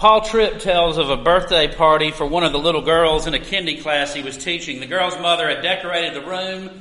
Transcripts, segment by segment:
Paul Tripp tells of a birthday party for one of the little girls in a kindy class he was teaching. The girl's mother had decorated the room,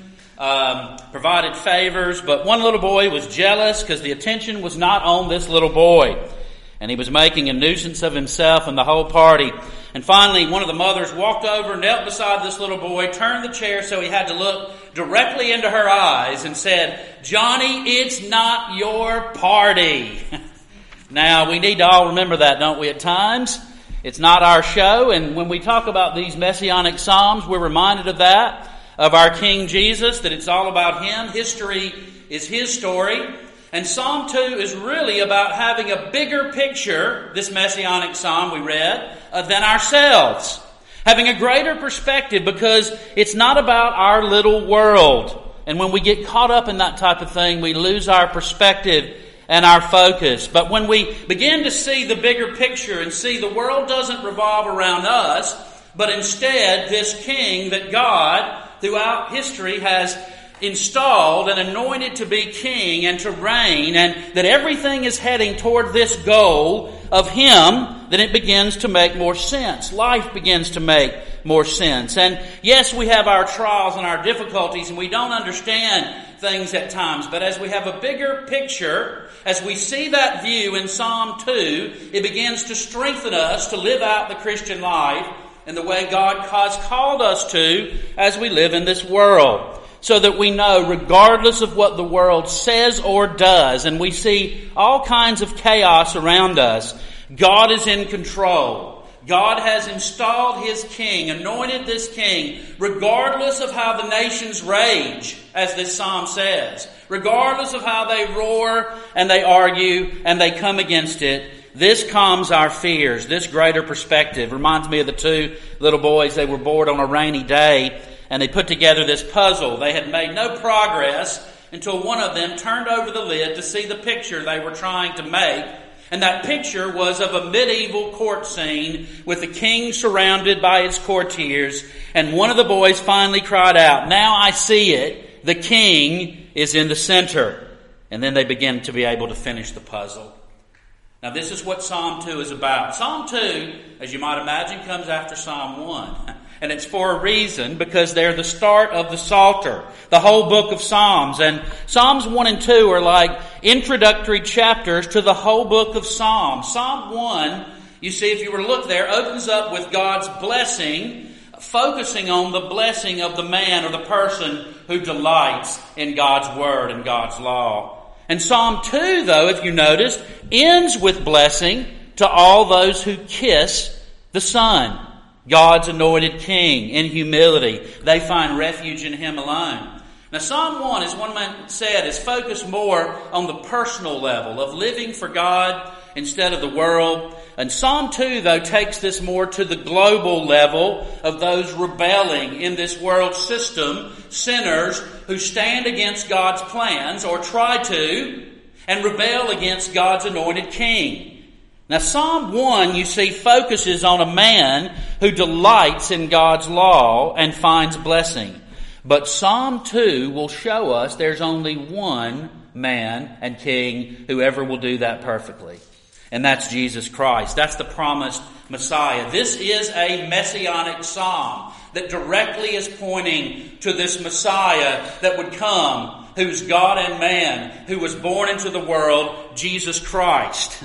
provided favors, but one little boy was jealous because the attention was not on this little boy. And he was making a nuisance of himself and the whole party. And finally, one of the mothers walked over, knelt beside this little boy, turned the chair so he had to look directly into her eyes and said, "Johnny, it's not your party." Now, we need to all remember that, don't we, at times? It's not our show, and when we talk about these messianic psalms, we're reminded of that, of our King Jesus, that it's all about Him. History is His story. And Psalm 2 is really about having a bigger picture, this messianic psalm we read, than ourselves. Having a greater perspective, because it's not about our little world. And when we get caught up in that type of thing, we lose our perspective and our focus. But when we begin to see the bigger picture and see the world doesn't revolve around us, but instead this King that God throughout history has installed and anointed to be king and to reign, and that everything is heading toward this goal of Him, then it begins to make more sense. Life begins to make more sense. And yes, we have our trials and our difficulties, and we don't understand things at times, but as we have a bigger picture, as we see that view in Psalm 2, it begins to strengthen us to live out the Christian life in the way God has called us to as we live in this world. So that we know, regardless of what the world says or does, and we see all kinds of chaos around us, God is in control. God has installed His King, anointed this King, regardless of how the nations rage, as this psalm says. Regardless of how they roar and they argue and they come against it, this calms our fears. This greater perspective reminds me of the two little boys. They were bored on a rainy day, and they put together this puzzle. They had made no progress until one of them turned over the lid to see the picture they were trying to make. And that picture was of a medieval court scene with the king surrounded by his courtiers. And one of the boys finally cried out, "Now I see it. The king is in the center." And then they began to be able to finish the puzzle. Now this is what Psalm 2 is about. Psalm 2, as you might imagine, comes after Psalm 1. And it's for a reason, because they're the start of the Psalter, the whole book of Psalms. And Psalms 1 and 2 are like introductory chapters to the whole book of Psalms. Psalm 1, you see, if you were to look there, opens up with God's blessing, focusing on the blessing of the man or the person who delights in God's Word and God's law. And Psalm 2, though, if you notice, ends with blessing to all those who kiss the Son, God's anointed King, in humility. They find refuge in Him alone. Now Psalm 1, as one man said, is focused more on the personal level of living for God instead of the world. And Psalm 2, though, takes this more to the global level of those rebelling in this world system, sinners who stand against God's plans or try to, and rebel against God's anointed King. Now Psalm 1, you see, focuses on a man who delights in God's law and finds blessing. But Psalm 2 will show us there's only one man and king who ever will do that perfectly. And that's Jesus Christ. That's the promised Messiah. This is a messianic psalm that directly is pointing to this Messiah that would come, who's God and man, who was born into the world, Jesus Christ.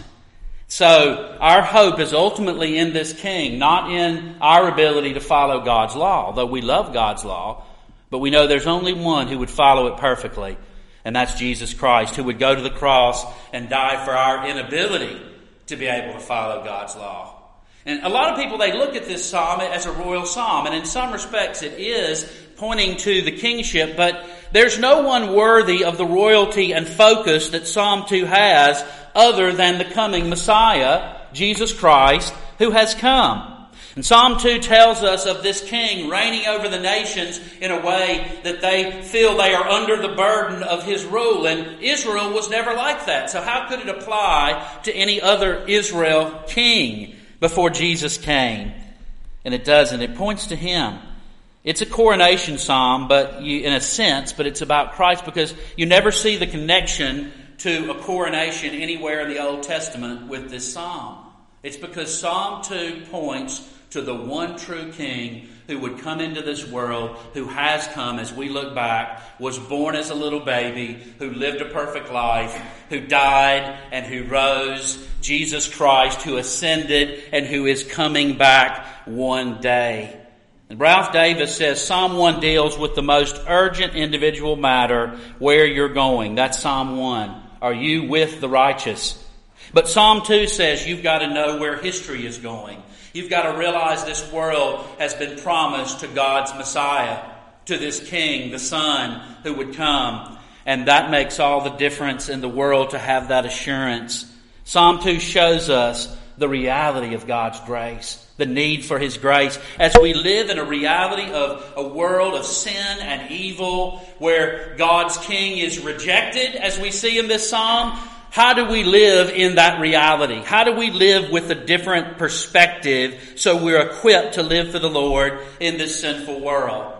So our hope is ultimately in this King, not in our ability to follow God's law, though we love God's law. But we know there's only one who would follow it perfectly, and that's Jesus Christ, who would go to the cross and die for our inability to be able to follow God's law. And a lot of people, they look at this psalm as a royal psalm, and in some respects it is pointing to the kingship, but there's no one worthy of the royalty and focus that Psalm 2 has other than the coming Messiah, Jesus Christ, who has come. And Psalm 2 tells us of this king reigning over the nations in a way that they feel they are under the burden of his rule. And Israel was never like that. So how could it apply to any other Israel king before Jesus came? And it doesn't. It points to him. It's a coronation psalm, in a sense, but it's about Christ, because you never see the connection to a coronation anywhere in the Old Testament with this psalm. It's because Psalm 2 points to the one true King who would come into this world, who has come as we look back, was born as a little baby, who lived a perfect life, who died and who rose, Jesus Christ, who ascended and who is coming back one day. And Ralph Davis says Psalm 1 deals with the most urgent individual matter, where you're going. That's Psalm 1. Are you with the righteous? But Psalm 2 says you've got to know where history is going. You've got to realize this world has been promised to God's Messiah, to this King, the Son, who would come. And that makes all the difference in the world to have that assurance. Psalm 2 shows us the reality of God's grace, the need for His grace. As we live in a reality of a world of sin and evil, where God's King is rejected, as we see in this psalm, how do we live in that reality? How do we live with a different perspective so we're equipped to live for the Lord in this sinful world?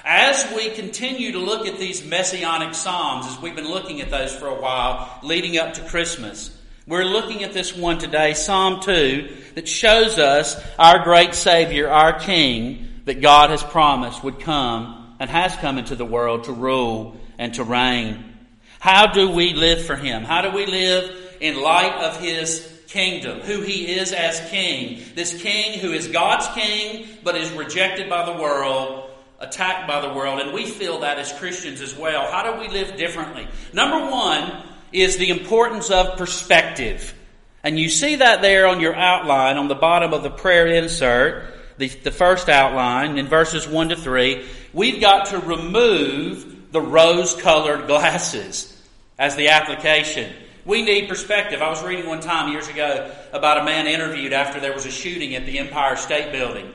As we continue to look at these messianic psalms, as we've been looking at those for a while, leading up to Christmas, we're looking at this one today, Psalm 2, that shows us our great Savior, our King, that God has promised would come and has come into the world to rule and to reign. How do we live for Him? How do we live in light of His kingdom, who He is as King? This King who is God's King, but is rejected by the world, attacked by the world, and we feel that as Christians as well. How do we live differently? Number one is the importance of perspective. And you see that there on your outline on the bottom of the prayer insert, the first outline in verses 1 to 3. We've got to remove the rose-colored glasses as the application. We need perspective. I was reading one time years ago about a man interviewed after there was a shooting at the Empire State Building.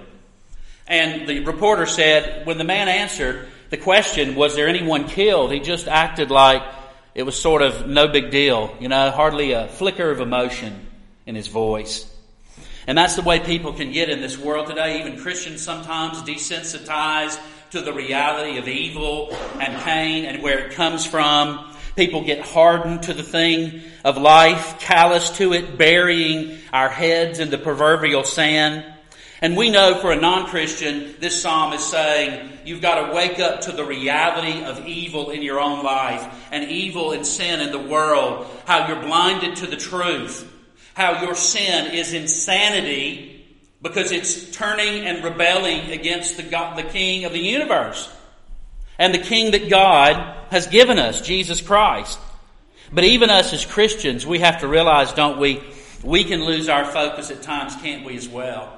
And the reporter said, when the man answered the question, was there anyone killed? He just acted like it was sort of no big deal, hardly a flicker of emotion in his voice. And that's the way people can get in this world today. Even Christians sometimes desensitized to the reality of evil and pain and where it comes from. People get hardened to the thing of life, callous to it, burying our heads in the proverbial sand. And we know for a non-Christian, this psalm is saying, you've got to wake up to the reality of evil in your own life and evil and sin in the world, how you're blinded to the truth, how your sin is insanity because it's turning and rebelling against the King of the universe and the King that God has given us, Jesus Christ. But even us as Christians, we have to realize, don't we, we can lose our focus at times, can't we, as well?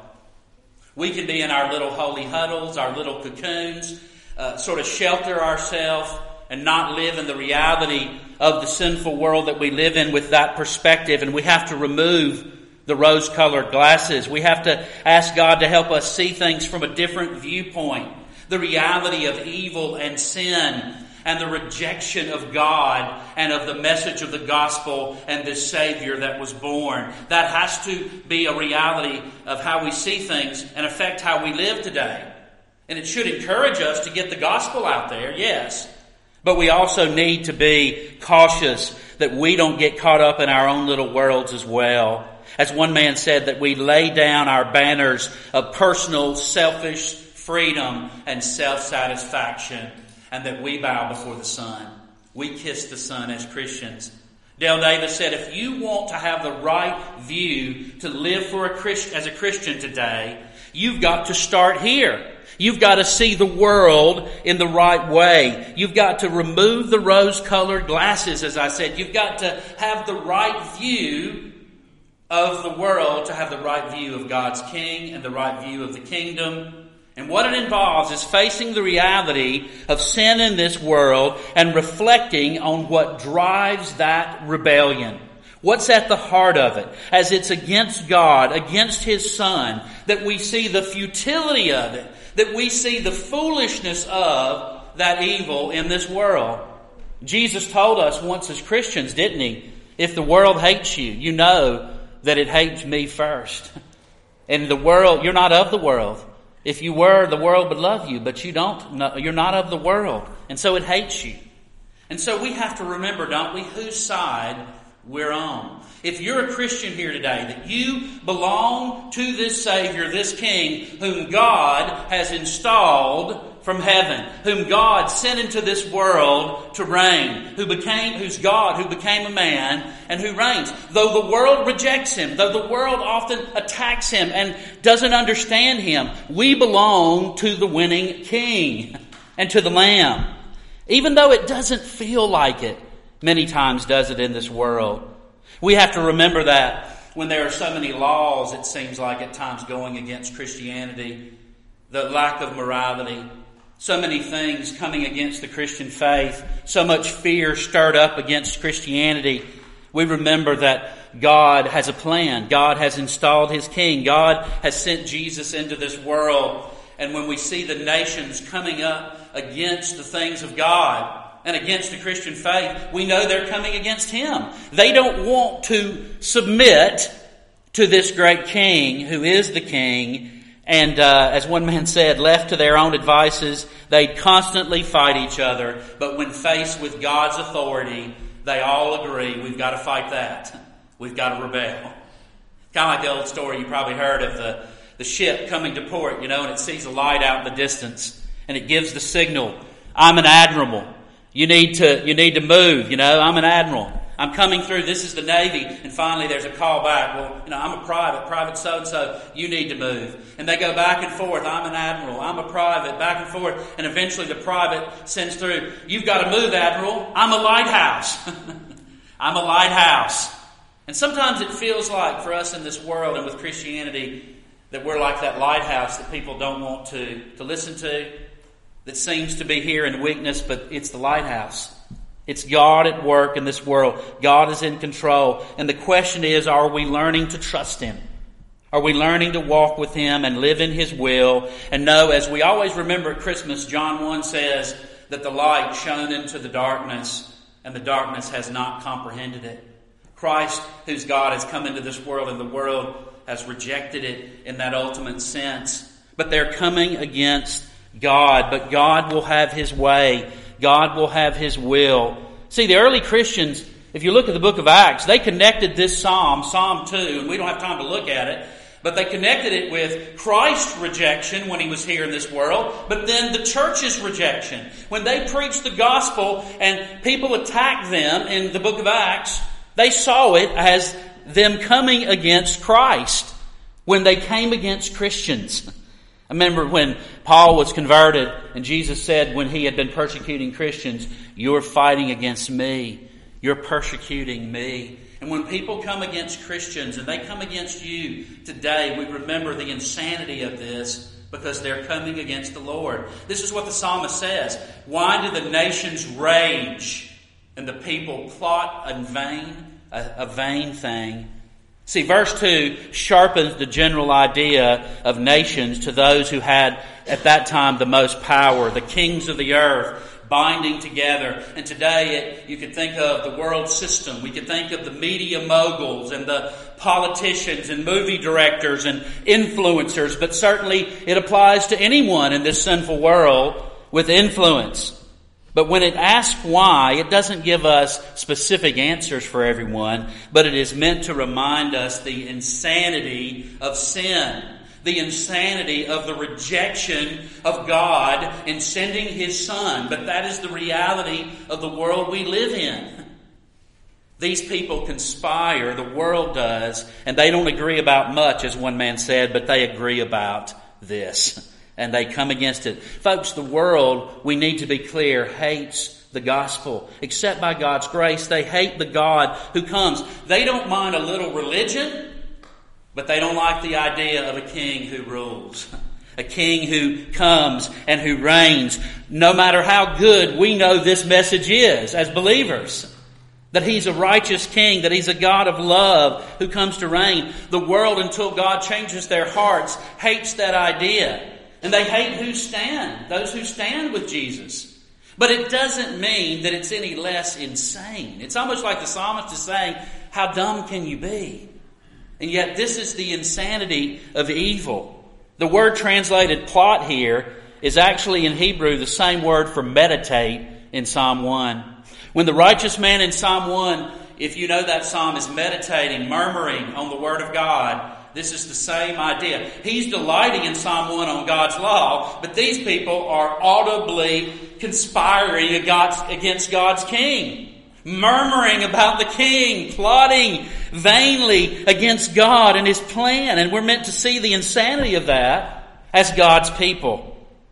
We can be in our little holy huddles, our little cocoons, sort of shelter ourselves and not live in the reality of the sinful world that we live in with that perspective. And we have to remove the rose-colored glasses. We have to ask God to help us see things from a different viewpoint. The reality of evil and sin and the rejection of God and of the message of the gospel and this Savior that was born. That has to be a reality of how we see things and affect how we live today. And it should encourage us to get the gospel out there, yes. But we also need to be cautious that we don't get caught up in our own little worlds as well. As one man said, that we lay down our banners of personal, selfish freedom and self-satisfaction, and that we bow before the Son. We kiss the Son as Christians. Dale Davis said, if you want to have the right view to live for as a Christian today, you've got to start here. You've got to see the world in the right way. You've got to remove the rose-colored glasses, as I said. You've got to have the right view of the world to have the right view of God's King and the right view of the kingdom. And what it involves is facing the reality of sin in this world and reflecting on what drives that rebellion. What's at the heart of it? As it's against God, against His Son, that we see the futility of it, that we see the foolishness of that evil in this world. Jesus told us once as Christians, didn't He? If the world hates you, you know that it hates me first. And the world, you're not of the world. If you were, the world would love you, but you don't. No, you're not of the world. And so it hates you. And so we have to remember, don't we, whose side we're on. If you're a Christian here today, that you belong to this Savior, this King, whom God has installed from heaven, whom God sent into this world to reign, who's God, who became a man, and who reigns. Though the world rejects Him, though the world often attacks Him and doesn't understand Him, we belong to the winning King and to the Lamb. Even though it doesn't feel like it, many times does it in this world. We have to remember that when there are so many laws, it seems like at times going against Christianity, the lack of morality, so many things coming against the Christian faith, so much fear stirred up against Christianity. We remember that God has a plan. God has installed His King. God has sent Jesus into this world. And when we see the nations coming up against the things of God and against the Christian faith, we know they're coming against Him. They don't want to submit to this great King who is the King. And as one man said, left to their own devices, they'd constantly fight each other. But when faced with God's authority, they all agree, we've got to fight that. We've got to rebel. Kind of like the old story you probably heard of the ship coming to port, and it sees a light out in the distance. And it gives the signal, I'm an admiral. You need to move, I'm an admiral. I'm coming through, this is the Navy. And finally there's a call back. Well, I'm a private so-and-so, you need to move. And they go back and forth, I'm an admiral, I'm a private, back and forth. And eventually the private sends through, you've got to move, admiral, I'm a lighthouse. I'm a lighthouse. And sometimes it feels like for us in this world and with Christianity that we're like that lighthouse that people don't want to listen to, that seems to be here in weakness, but it's the lighthouse. It's God at work in this world. God is in control. And the question is, are we learning to trust Him? Are we learning to walk with Him and live in His will? And know, as we always remember at Christmas, John 1 says that the light shone into the darkness, and the darkness has not comprehended it. Christ, whose God, has come into this world, and the world has rejected it in that ultimate sense. But they're coming against God. But God will have His way. God will have His will. See, the early Christians, if you look at the book of Acts, they connected this Psalm 2, and we don't have time to look at it, but they connected it with Christ's rejection when He was here in this world, but then the church's rejection. When they preached the gospel and people attacked them in the book of Acts, they saw it as them coming against Christ when they came against Christians. I remember when Paul was converted and Jesus said when he had been persecuting Christians, you're fighting against me. You're persecuting me. And when people come against Christians and they come against you today, we remember the insanity of this because they're coming against the Lord. This is what the psalmist says. Why do the nations rage and the people plot a vain thing? See, verse 2 sharpens the general idea of nations to those who had at that time the most power, the kings of the earth, binding together. And today you could think of the world system. We could think of the media moguls and the politicians and movie directors and influencers. But certainly it applies to anyone in this sinful world with influence. But when it asks why, it doesn't give us specific answers for everyone, but it is meant to remind us the insanity of sin, the insanity of the rejection of God in sending His Son. But that is the reality of the world we live in. These people conspire, the world does, and they don't agree about much, as one man said, but they agree about this. And they come against it. Folks, the world, we need to be clear, hates the gospel. Except by God's grace, they hate the God who comes. They don't mind a little religion, but they don't like the idea of a king who rules. A king who comes and who reigns. No matter how good we know this message is as believers, that He's a righteous king, that He's a God of love who comes to reign. The world, until God changes their hearts, hates that idea. And they hate those who stand with Jesus. But it doesn't mean that it's any less insane. It's almost like the psalmist is saying, how dumb can you be? And yet this is the insanity of evil. The word translated plot here is actually in Hebrew the same word for meditate in Psalm 1. When the righteous man in Psalm 1 if you know that psalm, is meditating, murmuring on the Word of God. This is the same idea. He's delighting in Psalm 1 on God's law, but these people are audibly conspiring against God's king. Murmuring about the king, plotting vainly against God and His plan. And we're meant to see the insanity of that as God's people.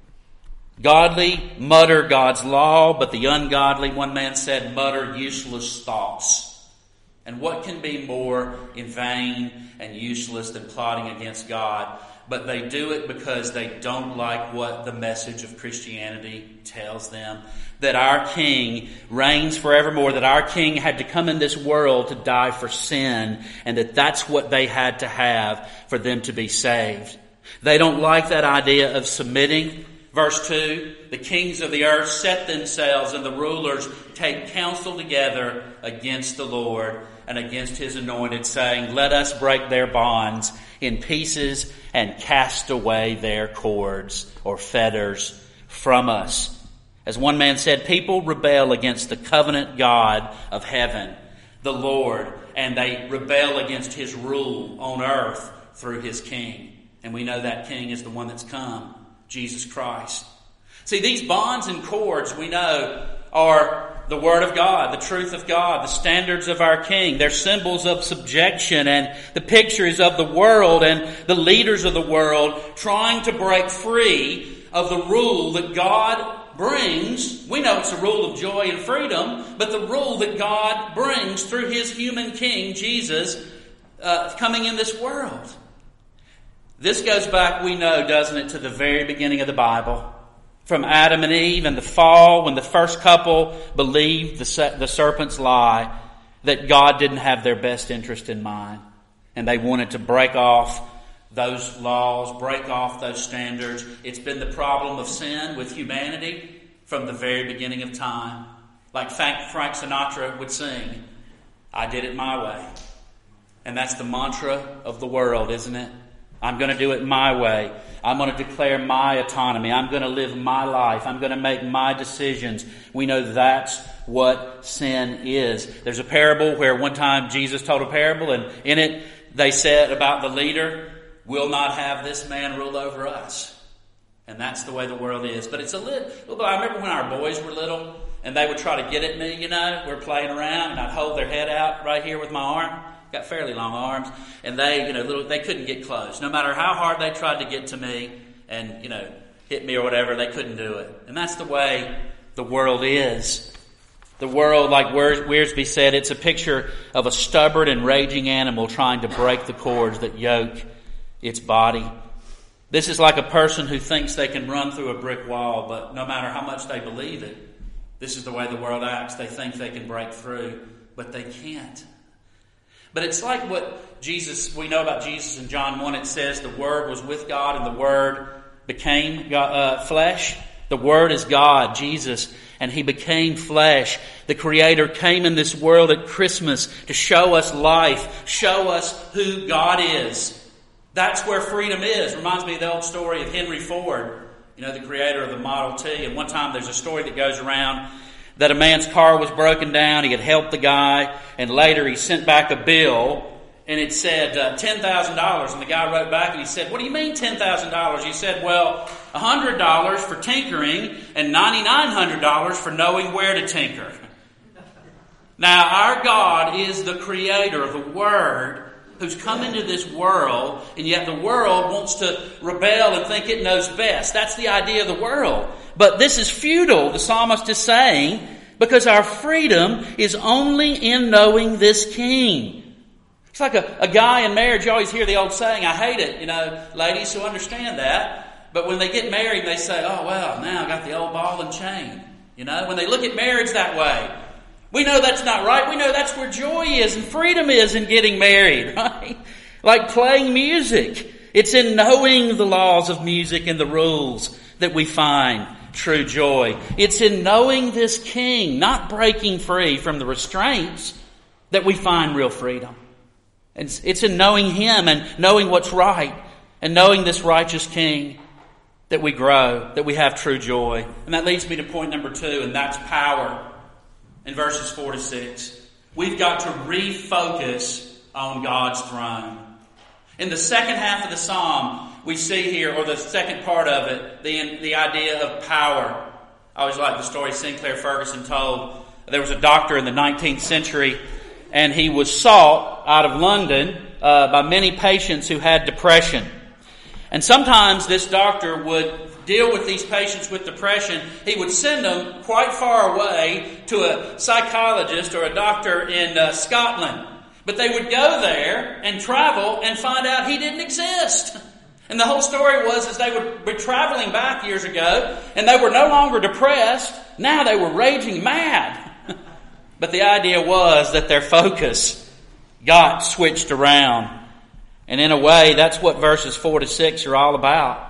Godly mutter God's law, but the ungodly, one man said, mutter useless thoughts. And what can be more in vain and useless than plotting against God? But they do it because they don't like what the message of Christianity tells them. That our King reigns forevermore, that our King had to come in this world to die for sin, and that that's what they had to have for them to be saved. They don't like that idea of submitting. Verse 2, the kings of the earth set themselves and the rulers take counsel together against the Lord and against His anointed, saying, let us break their bonds in pieces and cast away their cords or fetters from us. As one man said, people rebel against the covenant God of heaven, the Lord, and they rebel against His rule on earth through His King. And we know that King is the one that's come, Jesus Christ. See, these bonds and cords we know are the Word of God, the truth of God, the standards of our King. They're symbols of subjection, and the pictures of the world and the leaders of the world trying to break free of the rule that God brings. We know it's a rule of joy and freedom, but the rule that God brings through His human King, Jesus, coming in this world. This goes back, we know, doesn't it, to the very beginning of the Bible. From Adam and Eve and the fall, when the first couple believed the serpent's lie, that God didn't have their best interest in mind. And they wanted to break off those laws, break off those standards. It's been the problem of sin with humanity from the very beginning of time. Like Frank Sinatra would sing, I did it my way. And that's the mantra of the world, isn't it? I'm going to do it my way. I'm going to declare my autonomy. I'm going to live my life. I'm going to make my decisions. We know that's what sin is. There's a parable where one time Jesus told a parable, and in it they said about the leader, will not have this man rule over us. And that's the way the world is. But it's a little, I remember when our boys were little, and they would try to get at me, we're playing around, and I'd hold their head out right here with my arm. Got fairly long arms, and they couldn't get close. No matter how hard they tried to get to me and, hit me or whatever, they couldn't do it. And that's the way the world is. The world, like Wiersbe said, it's a picture of a stubborn and raging animal trying to break the cords that yoke its body. This is like a person who thinks they can run through a brick wall, but no matter how much they believe it, this is the way the world acts. They think they can break through, but they can't. But it's like what we know about Jesus in John 1. It says the Word was with God and the Word became flesh. The Word is God, Jesus, and He became flesh. The Creator came in this world at Christmas to show us life, show us who God is. That's where freedom is. Reminds me of the old story of Henry Ford, the creator of the Model T. And one time there's a story that goes around that a man's car was broken down. He had helped the guy, and later he sent back a bill, and it said $10,000. And the guy wrote back and he said, what do you mean $10,000? He said, well, $100 for tinkering and $9,900 for knowing where to tinker. Now, our God is the creator of the Word who's come into this world, and yet the world wants to rebel and think it knows best. That's the idea of the world. But this is futile, the psalmist is saying, because our freedom is only in knowing this King. It's like a guy in marriage. You always hear the old saying, I hate it, ladies who understand that. But when they get married, they say, oh, well, now I got the old ball and chain. When they look at marriage that way, we know that's not right. We know that's where joy is and freedom is in getting married, right? Like playing music. It's in knowing the laws of music and the rules that we find true joy. It's in knowing this King, not breaking free from the restraints, that we find real freedom. It's in knowing Him and knowing what's right and knowing this righteous King that we grow, that we have true joy. And that leads me to point number 2, and that's power. In verses 4 to 6, We've got to refocus on God's throne. In the second half of the psalm, we see here, or the second part of it, the idea of power. I always like the story Sinclair Ferguson told. There was a doctor in the 19th century, and he was sought out of London by many patients who had depression. And sometimes this doctor would deal with these patients with depression. He would send them quite far away to a psychologist or a doctor in Scotland. But they would go there and travel and find out he didn't exist. And the whole story was as they would be traveling back years ago, and they were no longer depressed. Now they were raging mad. But the idea was that their focus got switched around. And in a way, that's what verses 4 to 6 are all about.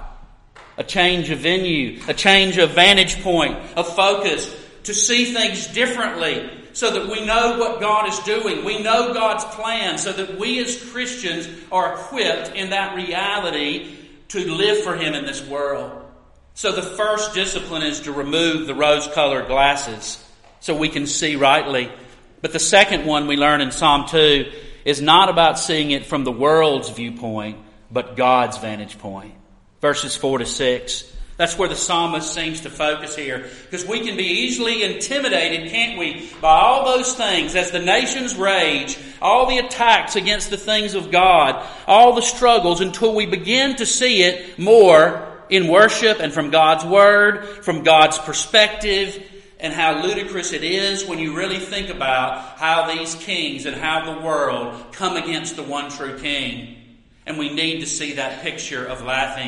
A change of venue, a change of vantage point, of focus, to see things differently so that we know what God is doing. We know God's plan so that we as Christians are equipped in that reality to live for Him in this world. So the first discipline is to remove the rose-colored glasses so we can see rightly. But the second one we learn in Psalm 2 is not about seeing it from the world's viewpoint, but God's vantage point. Verses 4 to 6. That's where the psalmist seems to focus here. Because we can be easily intimidated, can't we, by all those things as the nations rage, all the attacks against the things of God, all the struggles, until we begin to see it more in worship and from God's Word, from God's perspective, and how ludicrous it is when you really think about how these kings and how the world come against the one true King. And we need to see that picture of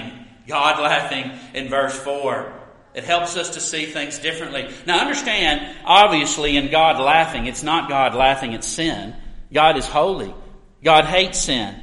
God laughing in verse 4. It helps us to see things differently. Now understand, obviously in God laughing, it's not God laughing at sin. God is holy. God hates sin.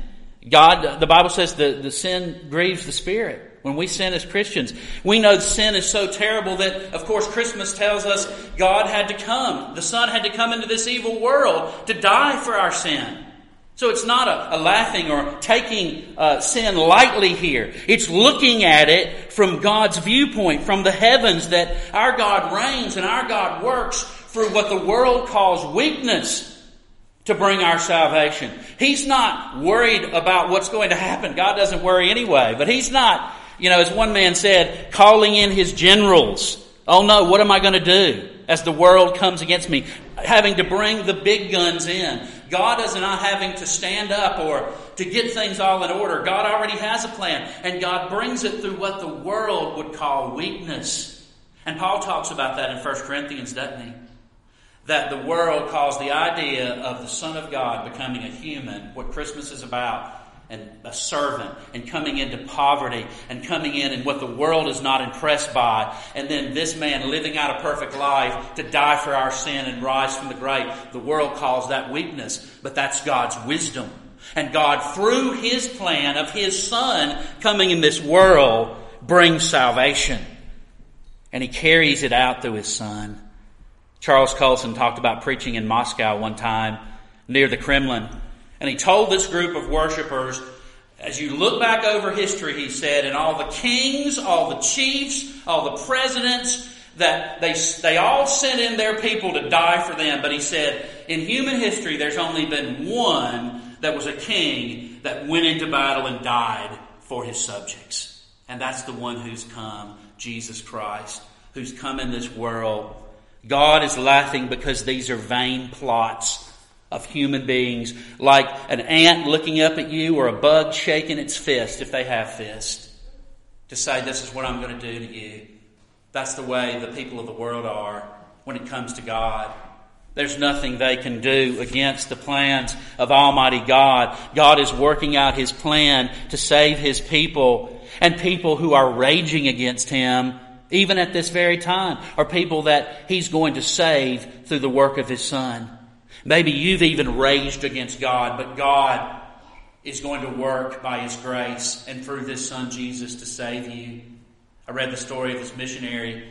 The Bible says the sin grieves the Spirit. When we sin as Christians, we know sin is so terrible that, of course, Christmas tells us God had to come. The Son had to come into this evil world to die for our sin. So it's not a laughing or taking sin lightly here. It's looking at it from God's viewpoint, from the heavens, that our God reigns and our God works through what the world calls weakness to bring our salvation. He's not worried about what's going to happen. God doesn't worry anyway. But He's not, as one man said, calling in His generals. Oh no, what am I going to do as the world comes against me? Having to bring the big guns in. God is not having to stand up or to get things all in order. God already has a plan. And God brings it through what the world would call weakness. And Paul talks about that in 1 Corinthians, doesn't he? That the world calls the idea of the Son of God becoming a human, what Christmas is about, and a servant, and coming into poverty, and coming in and what the world is not impressed by, and then this man living out a perfect life to die for our sin and rise from the grave. The world calls that weakness, but that's God's wisdom. And God, through His plan of His Son coming in this world, brings salvation. And He carries it out through His Son. Charles Colson talked about preaching in Moscow one time near the Kremlin. And he told this group of worshipers, as you look back over history, he said, and all the kings, all the chiefs, all the presidents, that they all sent in their people to die for them. But he said, in human history, there's only been one that was a king that went into battle and died for his subjects. And that's the one who's come, Jesus Christ, who's come in this world. God is laughing because these are vain plots of human beings, like an ant looking up at you or a bug shaking its fist, if they have fists, to say, this is what I'm going to do to you. That's the way the people of the world are when it comes to God. There's nothing they can do against the plans of Almighty God. God is working out His plan to save His people, and people who are raging against Him, even at this very time, are people that He's going to save through the work of His Son. Maybe you've even raged against God, but God is going to work by His grace and through this Son Jesus to save you. I read the story of this missionary,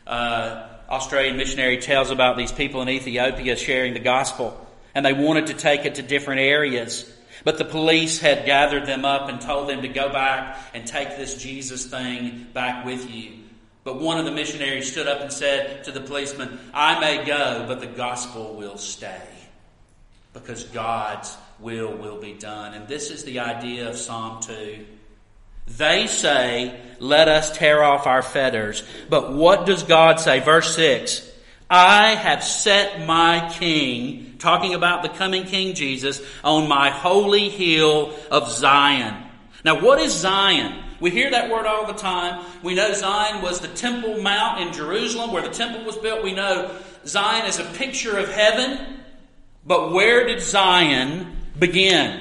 Australian missionary, tells about these people in Ethiopia sharing the gospel, and they wanted to take it to different areas. But the police had gathered them up and told them to go back and take this Jesus thing back with you. But one of the missionaries stood up and said to the policeman, I may go, but the gospel will stay. because God's will be done. And this is the idea of Psalm 2. They say, let us tear off our fetters. But what does God say? Verse 6, I have set my king, talking about the coming King Jesus, on my holy hill of Zion. Now what is Zion? We hear that word all the time. We know Zion was the Temple Mount in Jerusalem where the temple was built. We know Zion is a picture of heaven. But where did Zion begin?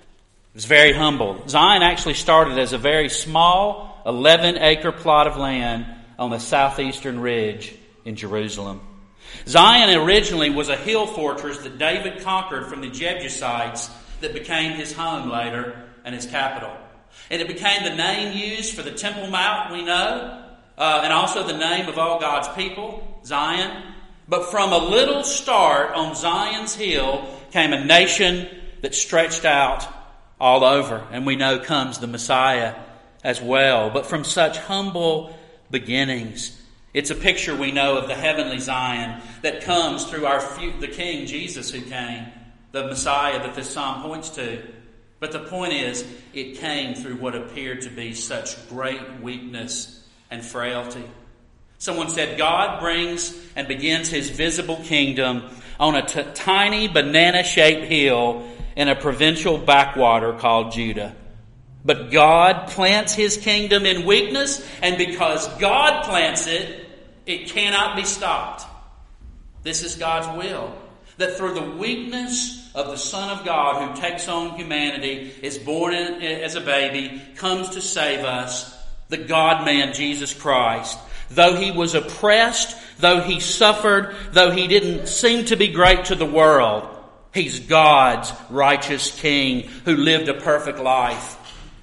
It was very humble. Zion actually started as a very small 11-acre plot of land on the southeastern ridge in Jerusalem. Zion originally was a hill fortress that David conquered from the Jebusites that became his home later and his capital. And it became the name used for the Temple Mount, we know, and also the name of all God's people, Zion. But from a little start on Zion's hill came a nation that stretched out all over. And we know comes the Messiah as well. But from such humble beginnings, it's a picture we know of the heavenly Zion that comes through the King Jesus who came, the Messiah that this psalm points to. But the point is, it came through what appeared to be such great weakness and frailty. Someone said, God brings and begins his visible kingdom on a tiny banana-shaped hill in a provincial backwater called Judah. But God plants his kingdom in weakness, and because God plants it, it cannot be stopped. This is God's will, that through the weakness of the Son of God who takes on humanity, is born as a baby, comes to save us, the God-man Jesus Christ. Though he was oppressed, though he suffered, though he didn't seem to be great to the world, he's God's righteous King who lived a perfect life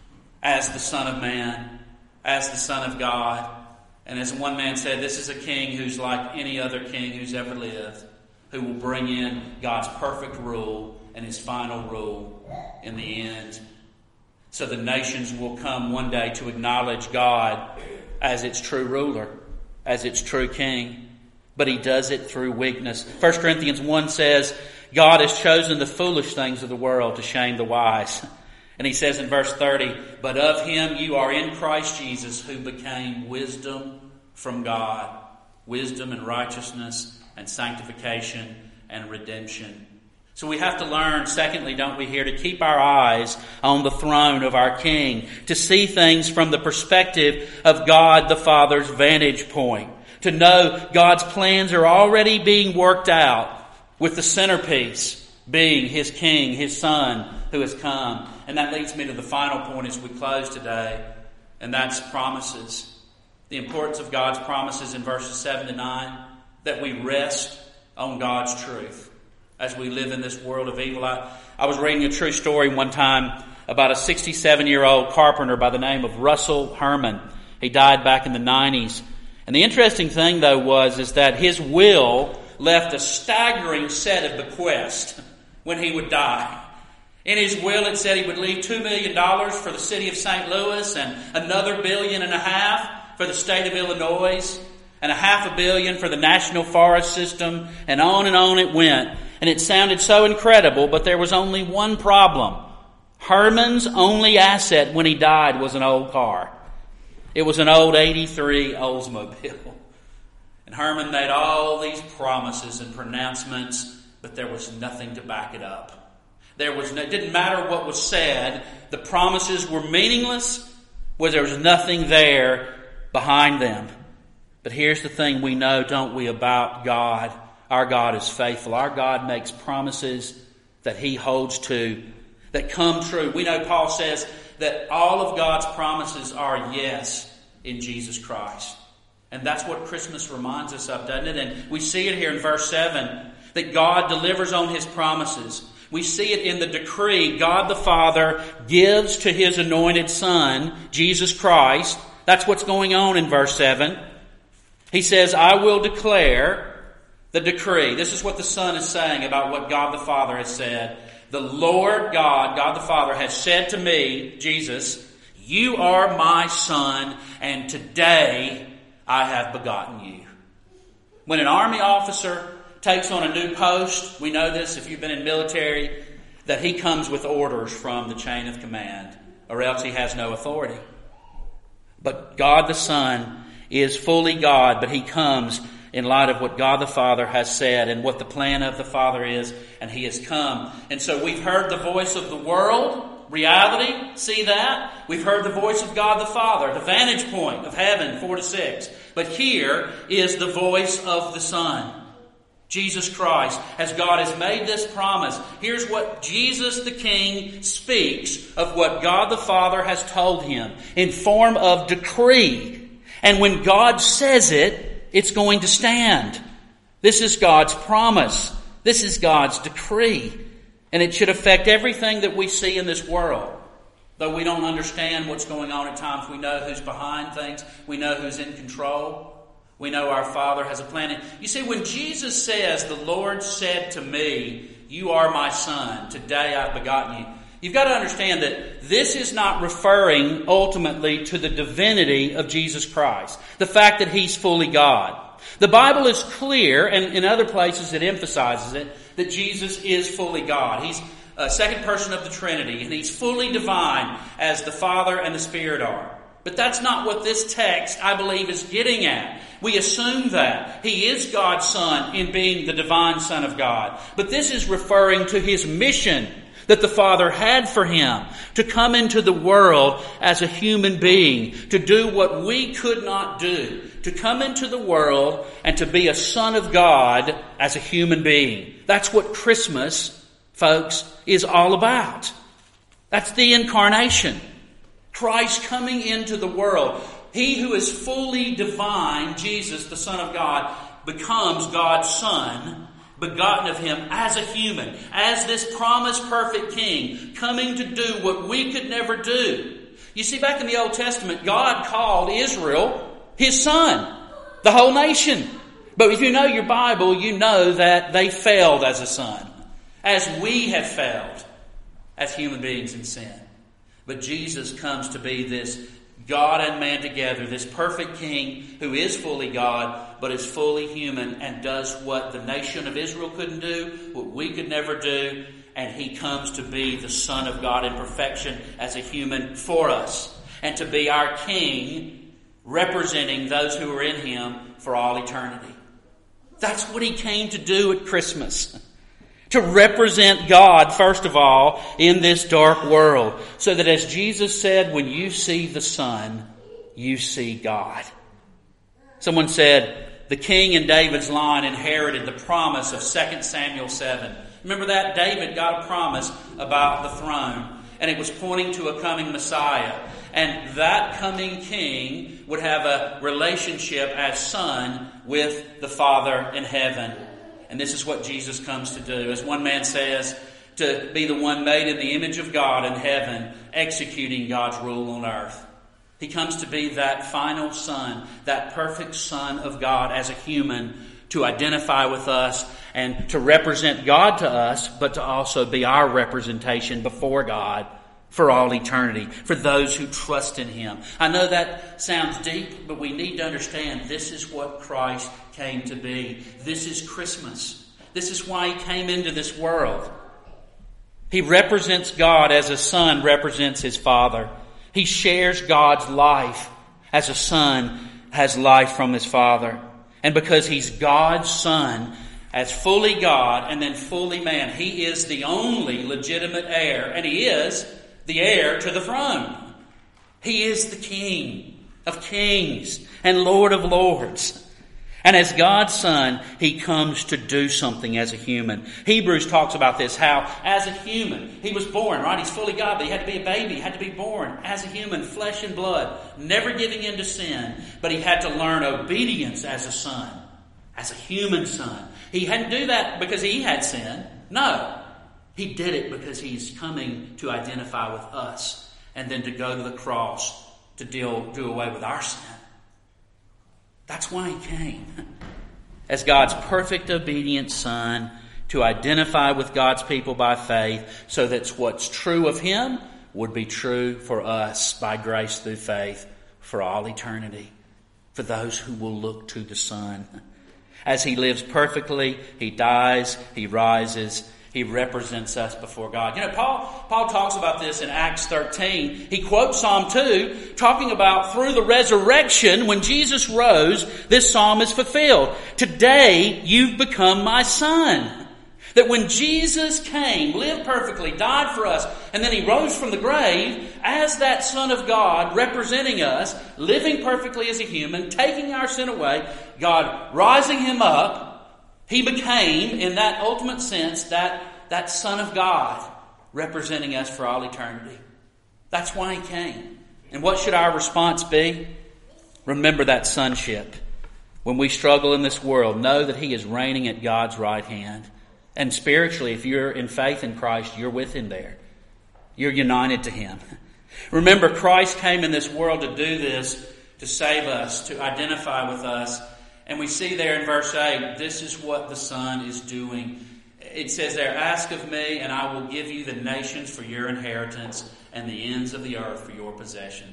as the Son of Man, as the Son of God. And as one man said, this is a king who's like any other king who's ever lived, who will bring in God's perfect rule and his final rule in the end. So the nations will come one day to acknowledge God as its true ruler, as its true king. But he does it through weakness. 1 Corinthians 1 says, God has chosen the foolish things of the world to shame the wise. And he says in verse 30, but of him you are in Christ Jesus, who became wisdom from God, wisdom and righteousness and sanctification and redemption. So we have to learn, secondly, don't we, here, to keep our eyes on the throne of our King, to see things from the perspective of God the Father's vantage point, to know God's plans are already being worked out, with the centerpiece being his King, his Son, who has come. And that leads me to the final point as we close today, and that's promises. The importance of God's promises in verses 7 to 9, that we rest on God's truth as we live in this world of evil. I was reading a true story one time about a 67-year-old carpenter by the name of Russell Herman. He died back in the 90s. And the interesting thing, though, is that his will left a staggering set of bequests when he would die. In his will, it said he would leave $2 million for the city of St. Louis and another $1.5 billion for the state of Illinois and $500 million for the National Forest System, and on it went. And it sounded so incredible, but there was only one problem. Herman's only asset when he died was an old car. It was an old 83 Oldsmobile. And Herman made all these promises and pronouncements, but there was nothing to back it up. It didn't matter what was said. The promises were meaningless, there was nothing there behind them. But here's the thing we know, don't we, about God. Our God is faithful. Our God makes promises that he holds to, that come true. We know Paul says that all of God's promises are yes in Jesus Christ. And that's what Christmas reminds us of, doesn't it? And we see it here in verse 7, that God delivers on his promises. We see it in the decree God the Father gives to his anointed Son, Jesus Christ. That's what's going on in verse 7. He says, I will declare the decree. This is what the Son is saying about what God the Father has said. The Lord God, God the Father, has said to me, Jesus, you are my Son, and today I have begotten you. When an army officer takes on a new post, we know this if you've been in military, that he comes with orders from the chain of command, or else he has no authority. But God the Son is fully God, but he comes in light of what God the Father has said and what the plan of the Father is, and he has come. And so we've heard the voice of the world, reality, see that? We've heard the voice of God the Father, the vantage point of heaven, 4-6. But here is the voice of the Son, Jesus Christ, as God has made this promise. Here's what Jesus the King speaks of what God the Father has told him in form of decree. And when God says it, it's going to stand. This is God's promise. This is God's decree. And it should affect everything that we see in this world. Though we don't understand what's going on at times, we know who's behind things. We know who's in control. We know our Father has a plan. You see, when Jesus says, "The Lord said to me, you are my Son, today I've begotten you," you've got to understand that this is not referring ultimately to the divinity of Jesus Christ. The fact that he's fully God. The Bible is clear, and in other places it emphasizes it, that Jesus is fully God. He's a second person of the Trinity, and he's fully divine as the Father and the Spirit are. But that's not what this text, I believe, is getting at. We assume that he is God's Son in being the divine Son of God. But this is referring to his mission that the Father had for him, to come into the world as a human being, to do what we could not do, to come into the world and to be a Son of God as a human being. That's what Christmas, folks, is all about. That's the incarnation. Christ coming into the world. He who is fully divine, Jesus, the Son of God, becomes God's Son, begotten of him as a human, as this promised perfect King, coming to do what we could never do. You see, back in the Old Testament, God called Israel his son, the whole nation. But if you know your Bible, you know that they failed as a son, as we have failed as human beings in sin. But Jesus comes to be this God and man together, this perfect King who is fully God, but is fully human and does what the nation of Israel couldn't do, what we could never do, and he comes to be the Son of God in perfection as a human for us, and to be our King, representing those who are in him for all eternity. That's what he came to do at Christmas. To represent God, first of all, in this dark world. So that as Jesus said, when you see the Son, you see God. Someone said, the king in David's line inherited the promise of 2 Samuel 7. Remember that? David got a promise about the throne. And it was pointing to a coming Messiah. And that coming king would have a relationship as son with the Father in heaven. And this is what Jesus comes to do. As one man says, to be the one made in the image of God in heaven, executing God's rule on earth. He comes to be that final Son, that perfect Son of God as a human, to identify with us and to represent God to us, but to also be our representation before God for all eternity, for those who trust in him. I know that sounds deep, but we need to understand this is what Christ came to be. This is Christmas. This is why he came into this world. He represents God as a son represents his Father. He shares God's life as a son has life from his Father. And because he's God's Son, as fully God and then fully man, he is the only legitimate heir, and he is the heir to the throne. He is the King of kings and Lord of lords. And as God's Son, he comes to do something as a human. Hebrews talks about this, how as a human, he was born, right? He's fully God, but he had to be a baby, he had to be born as a human, flesh and blood, never giving in to sin. But he had to learn obedience as a son, as a human son. He hadn't do that because he had sin. No. He did it because he's coming to identify with us and then to go to the cross to do away with our sin. That's why he came. As God's perfect obedient Son, to identify with God's people by faith, so that what's true of him would be true for us by grace through faith for all eternity, for those who will look to the Son. As he lives perfectly, he dies, he rises, he represents us before God. You know, Paul talks about this in Acts 13. He quotes Psalm 2, talking about through the resurrection, when Jesus rose, this psalm is fulfilled. Today, you've become my son. That when Jesus came, lived perfectly, died for us, and then he rose from the grave as that Son of God, representing us, living perfectly as a human, taking our sin away, God rising him up, he became, in that ultimate sense, that Son of God, representing us for all eternity. That's why he came. And what should our response be? Remember that sonship. When we struggle in this world, know that he is reigning at God's right hand. And spiritually, if you're in faith in Christ, you're with him there. You're united to him. Remember, Christ came in this world to do this, to save us, to identify with us. And we see there in verse 8, this is what the Son is doing. It says there, ask of me, and I will give you the nations for your inheritance and the ends of the earth for your possession.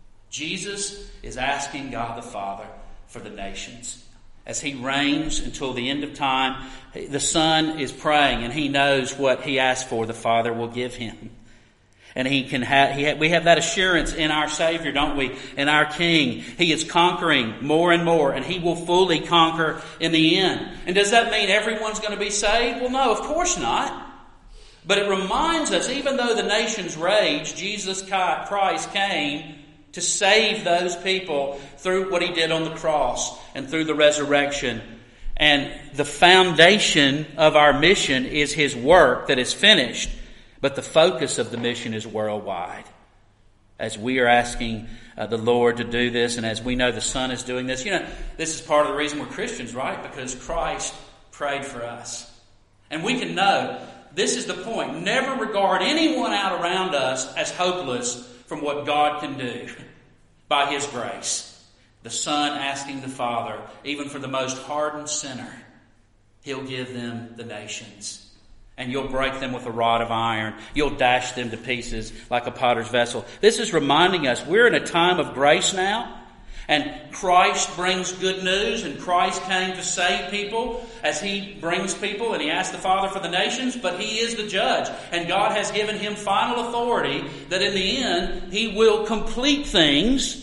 Jesus is asking God the Father for the nations. As he reigns until the end of time, the Son is praying, and he knows what he asks for, the Father will give him. And we have that assurance in our Savior, don't we? In our King. He is conquering more and more, and he will fully conquer in the end. And does that mean everyone's going to be saved? Well, no, of course not. But it reminds us, even though the nations raged, Jesus Christ came to save those people through what he did on the cross and through the resurrection. And the foundation of our mission is his work that is finished. But the focus of the mission is worldwide. As we are asking the Lord to do this, and as we know the Son is doing this. You know, this is part of the reason we're Christians, right? Because Christ prayed for us. And we can know, this is the point. Never regard anyone out around us as hopeless from what God can do by his grace. The Son asking the Father, even for the most hardened sinner, he'll give them the nations. And you'll break them with a rod of iron. You'll dash them to pieces like a potter's vessel. This is reminding us we're in a time of grace now. And Christ brings good news, and Christ came to save people as he brings people, and he asked the Father for the nations, but he is the judge. And God has given him final authority that in the end he will complete things.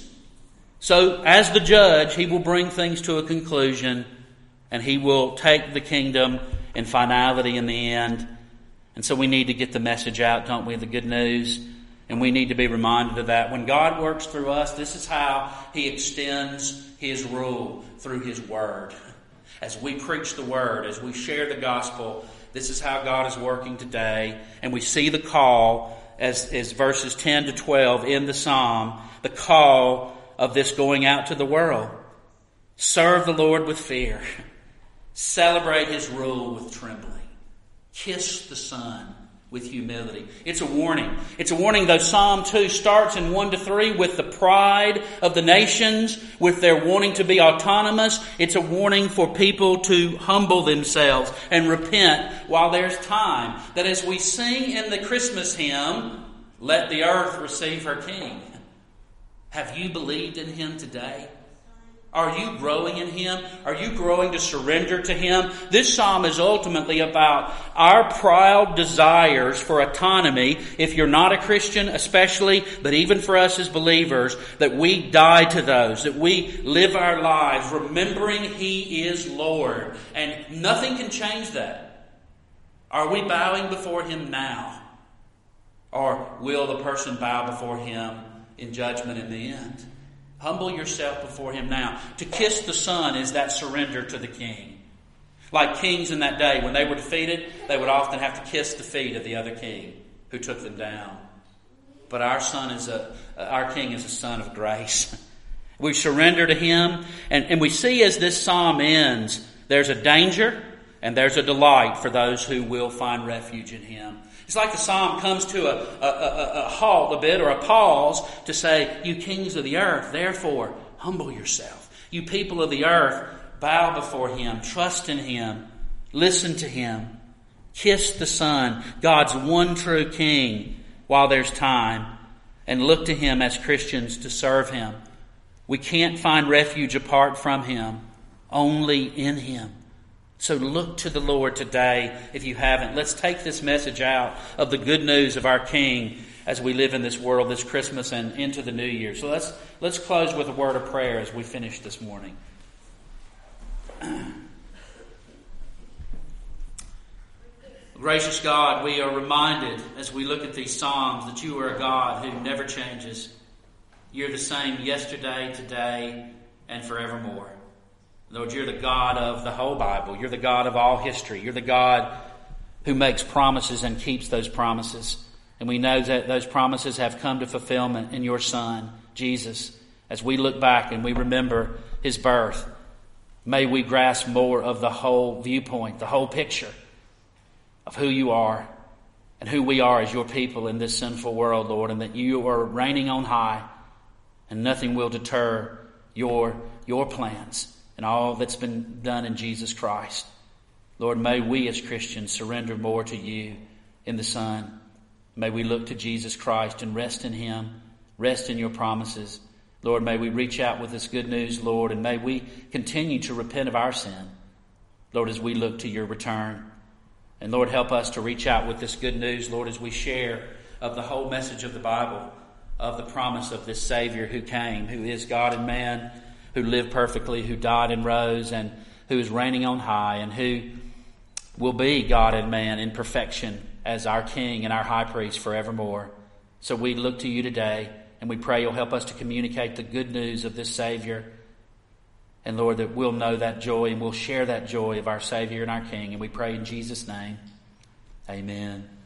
So as the judge, he will bring things to a conclusion, and he will take the kingdom in finality in the end. And so we need to get the message out, don't we, the good news. And we need to be reminded of that. When God works through us, this is how he extends his rule, through his word. As we preach the word, as we share the gospel, this is how God is working today. And we see the call as verses 10 to 12 in the psalm, the call of this going out to the world. Serve the Lord with fear. Celebrate his rule with trembling. Kiss the Son with humility. It's a warning. It's a warning, though Psalm 2 starts in 1 to 3 with the pride of the nations, with their wanting to be autonomous. It's a warning for people to humble themselves and repent while there's time. That as we sing in the Christmas hymn, let the earth receive her King. Have you believed in him today? Are you growing in him? Are you growing to surrender to him? This psalm is ultimately about our proud desires for autonomy, if you're not a Christian especially, but even for us as believers, that we die to those, that we live our lives remembering he is Lord. And nothing can change that. Are we bowing before him now? Or will the person bow before him in judgment in the end? Humble yourself before him now. To kiss the Son is that surrender to the King. Like kings in that day, when they were defeated, they would often have to kiss the feet of the other king who took them down. But our King is a Son of grace. We surrender to him, and we see as this psalm ends, there's a danger and there's a delight for those who will find refuge in him. It's like the psalm comes to a halt a bit, or a pause, to say, you kings of the earth, therefore, humble yourself. You people of the earth, bow before him, trust in him, listen to him, kiss the Son, God's one true King, while there's time, and look to him as Christians to serve him. We can't find refuge apart from him. only in Him. So look to the Lord today if you haven't. Let's take this message out of the good news of our King as we live in this world this Christmas and into the new year. So let's close with a word of prayer as we finish this morning. Gracious God, we are reminded as we look at these Psalms that you are a God who never changes. You're the same yesterday, today, and forevermore. Lord, you're the God of the whole Bible. You're the God of all history. You're the God who makes promises and keeps those promises. And we know that those promises have come to fulfillment in your Son, Jesus. As we look back and we remember His birth, may we grasp more of the whole viewpoint, the whole picture of who you are and who we are as your people in this sinful world, Lord, and that you are reigning on high and nothing will deter your plans and all that's been done in Jesus Christ. Lord, may we as Christians surrender more to you in the Son. May we look to Jesus Christ and rest in Him, rest in your promises. Lord, may we reach out with this good news, Lord, and may we continue to repent of our sin, Lord, as we look to your return. And Lord, help us to reach out with this good news, Lord, as we share of the whole message of the Bible, of the promise of this Savior who came, who is God and man, who lived perfectly, who died and rose, and who is reigning on high, and who will be God and man in perfection as our King and our High Priest forevermore. So we look to you today, and we pray you'll help us to communicate the good news of this Savior. And Lord, that we'll know that joy and we'll share that joy of our Savior and our King. And we pray in Jesus' name, amen.